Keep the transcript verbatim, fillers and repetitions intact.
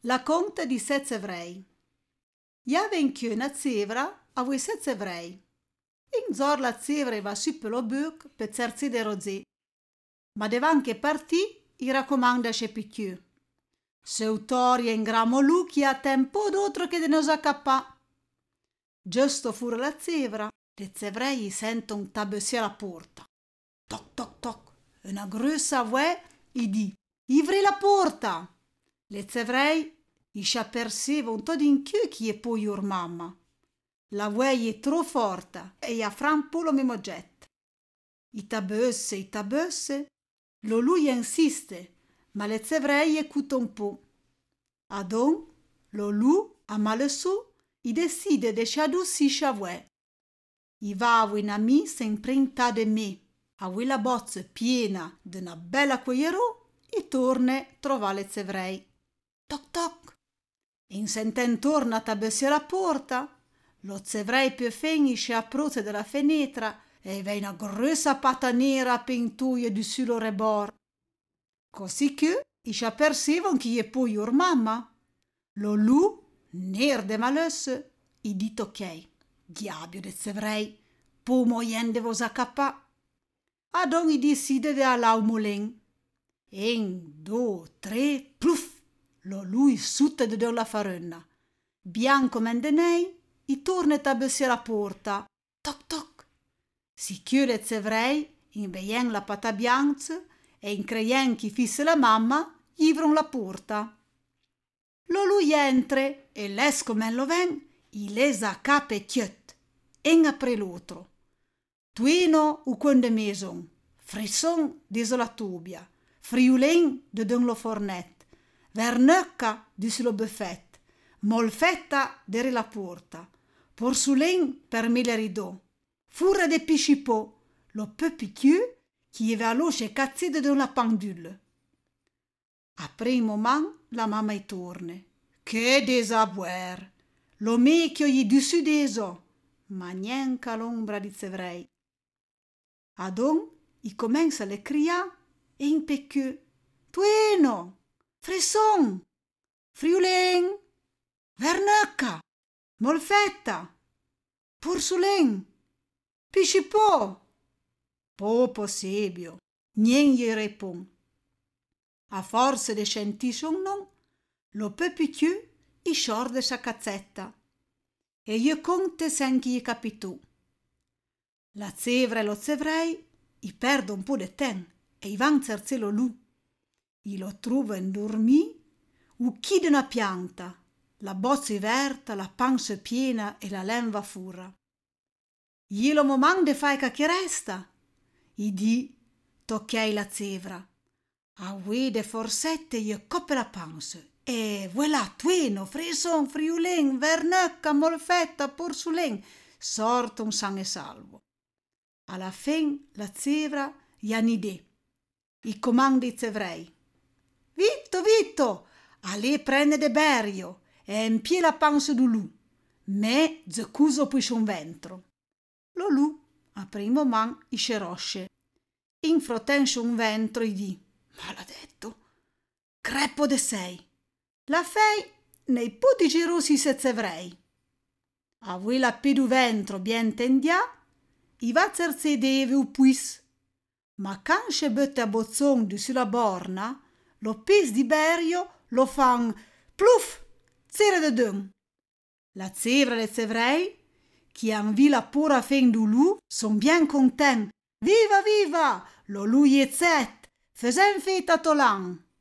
La conta di sette evrei. Javen che una zevra a voi sette evrei. In zor la zevra va su per lo buc per zerzi de rozè. Ma devan che partì, i raccomanda c'è picchiù. Se utoria in gramo lucchi a tempo d'altro che de nos accappà. Giusto fuori la zevra, le zevrei sentono tabessi alla porta. Toc toc toc, una grossa voce gli di: "Ivri la porta!" Le zevrei i s'apercevano tot in chiù chi è poi ur mamma. La voce è troppo forte e gli affran po lo mimo getto. I tabesse, i tabesse, lo lui insiste, ma le zevrei écoutent un po'. Adon, lo lu, a male su, i decide de sciadussi scia voce. I va a una missa imprenta de me, a quella bozza piena de una bella cuoierò e torna trova le zevrei. Toc toc. In senten torna a tabessi alla porta, lo zevrei più fenisce a proce della fenetra e vei una grossa pata nera a pentuia di sullo rebord. Così che i s'apercevano chi è poi ur mamma. Lo lu, ner de malesse, i dit ok, diabio de zevrei, po moien de vos accappà. Adon i decide de allà un molen. Un, due, tre, pluff! Lo lui sutta de la faronna. Bianco mendenei, i torna a tabessi alla porta. Toc toc. Si chiude zevrei, in veien la pata bianca e in creien chi fisse la mamma, ivron la porta. Lo lui entra e l'esco men lo ven, i lesa a capo e chiot. En apre l'altro. Tuino u quende meson, frisson diso la tubia, friulen de don lo fornet. Vernöcca di sullo buffet, molfetta dere la porta, porsulen per me le ridò, furra de piscipò, lo peu picchiù, chi eva l'osce cazzide de la pendule. A primo man la mamma i torne. Che desabuer! Lo mecchio gli dessus deso, ma nienca l'ombra di zevrei. Adon i comenza le cria e in pecchiù. Tueno! Frisson, friulen, vernöcca, molfetta, porsulen, piscipò. Po possibio, nien gli repon. A forza de scentisce un non, lo peu picchiù i sciorde sa cazzetta. E io conte sen chi gli capitù. La zevra e lo zevrei i perdo un po' de ten e i van zerzelo lu. I lo truva in dormì, ucchide una pianta, la bozza verta, la pancia piena e la lenva furra. Glielo momande fai che resta? I di, tocchiai la zevra. A guide forsette gli coppe la pancia e voilà tueno, frison, friulen, vernöcca, molfetta, porsulen, sorto un san e salvo. Alla fin la zevra gli annidè. I comandi i zevrei. Vitto, vitto, a lei prende de berio e empie la pancia du lu. Me zecuso poi un ventro. Lo lu, a primo man, i scerosce. In frotensce un ventro i di, maledetto, creppo de sei. La fei nei putici rossi se zevrei. A voi la pidu ventro bien tendia, i va zerzedeve u puis. Ma cansce bette a bozzon di sulla borna, lo pes di berio lo fan pluff, zera de dun. La zevra e le zevrei, chi han vi la pura fen du lu, son bien content. Viva, viva, lo lui e zet, fesen feta tolan.